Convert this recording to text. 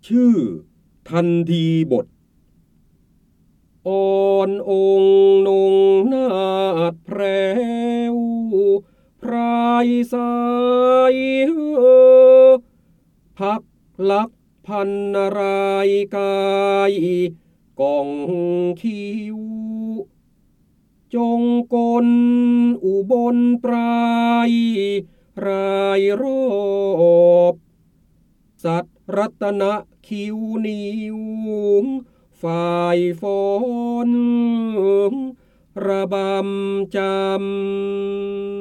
ชื่อทันทีบทอ่อนองค์นงนาฏแพรวพรายสายพักลักพันนารายกายกองคิวจงกลอุบลปลายรายรอบสัตว์รัตนคิวนิวฝ่ายฝนระบำจำ